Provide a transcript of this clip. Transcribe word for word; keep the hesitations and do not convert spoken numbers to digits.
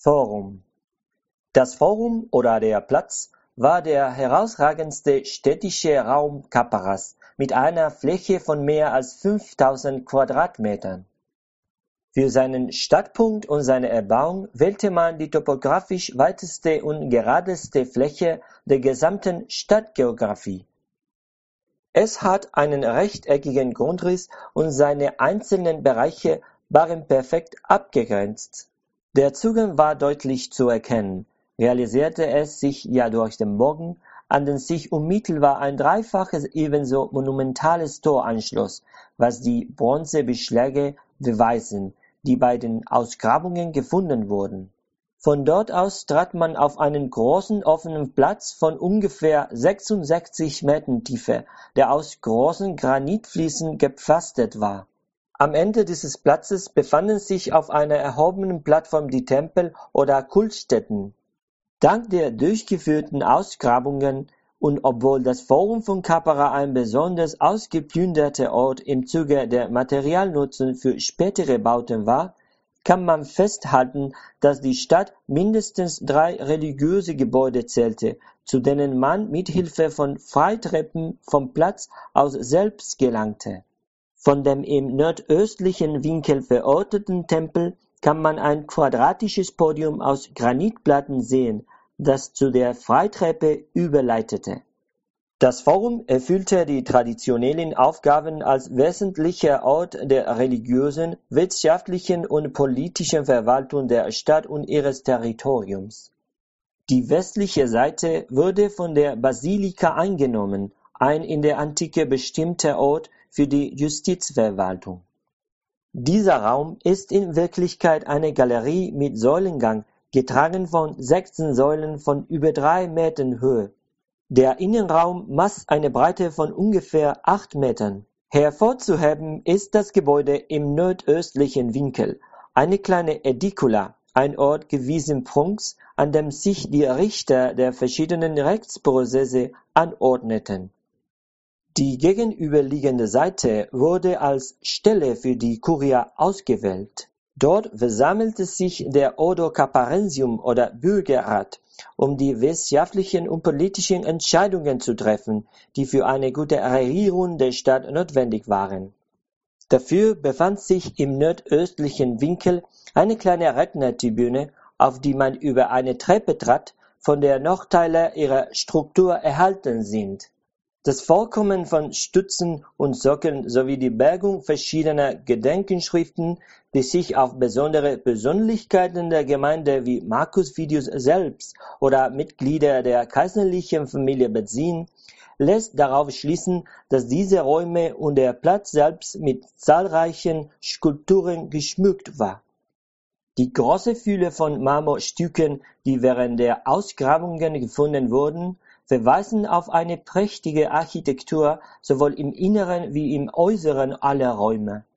Forum. Das Forum oder der Platz war der herausragendste städtische Raum Kapparas mit einer Fläche von mehr als fünftausend Quadratmetern. Für seinen Startpunkt und seine Erbauung wählte man die topografisch weiteste und geradeste Fläche der gesamten Stadtgeographie. Es hat einen rechteckigen Grundriss und seine einzelnen Bereiche waren perfekt abgegrenzt. Der Zugang war deutlich zu erkennen, realisierte es sich ja durch den Bogen, an den sich unmittelbar ein dreifaches ebenso monumentales Tor anschloss, was die Bronzebeschläge beweisen, die bei den Ausgrabungen gefunden wurden. Von dort aus trat man auf einen großen offenen Platz von ungefähr sechsundsechzig Metern Tiefe, der aus großen Granitfliesen gepflastert war. Am Ende dieses Platzes befanden sich auf einer erhobenen Plattform die Tempel oder Kultstätten. Dank der durchgeführten Ausgrabungen und obwohl das Forum von Kappara ein besonders ausgeplünderter Ort im Zuge der Materialnutzung für spätere Bauten war, kann man festhalten, dass die Stadt mindestens drei religiöse Gebäude zählte, zu denen man mit Hilfe von Freitreppen vom Platz aus selbst gelangte. Von dem im nordöstlichen Winkel verorteten Tempel kann man ein quadratisches Podium aus Granitplatten sehen, das zu der Freitreppe überleitete. Das Forum erfüllte die traditionellen Aufgaben als wesentlicher Ort der religiösen, wirtschaftlichen und politischen Verwaltung der Stadt und ihres Territoriums. Die westliche Seite wurde von der Basilika eingenommen, ein in der Antike bestimmter Ort für die Justizverwaltung. Dieser Raum ist in Wirklichkeit eine Galerie mit Säulengang, getragen von sechzehn Säulen von über drei Metern Höhe. Der Innenraum maß eine Breite von ungefähr acht Metern. Hervorzuheben ist das Gebäude im nordöstlichen Winkel, eine kleine Ädikula, ein Ort gewissen Prunks, an dem sich die Richter der verschiedenen Rechtsprozesse anordneten. Die gegenüberliegende Seite wurde als Stelle für die Curia ausgewählt. Dort versammelte sich der Ordo Kapparensium oder Bürgerrat, um die wirtschaftlichen und politischen Entscheidungen zu treffen, die für eine gute Regierung der Stadt notwendig waren. Dafür befand sich im nordöstlichen Winkel eine kleine Rednertribüne, auf die man über eine Treppe trat, von der noch Teile ihrer Struktur erhalten sind. Das Vorkommen von Stützen und Sockeln sowie die Bergung verschiedener Gedenkenschriften, die sich auf besondere Persönlichkeiten der Gemeinde wie Marcus Vidius selbst oder Mitglieder der kaiserlichen Familie beziehen, lässt darauf schließen, dass diese Räume und der Platz selbst mit zahlreichen Skulpturen geschmückt war. Die große Fülle von Marmorstücken, die während der Ausgrabungen gefunden wurden, verweisen auf eine prächtige Architektur sowohl im Inneren wie im Äußeren aller Räume.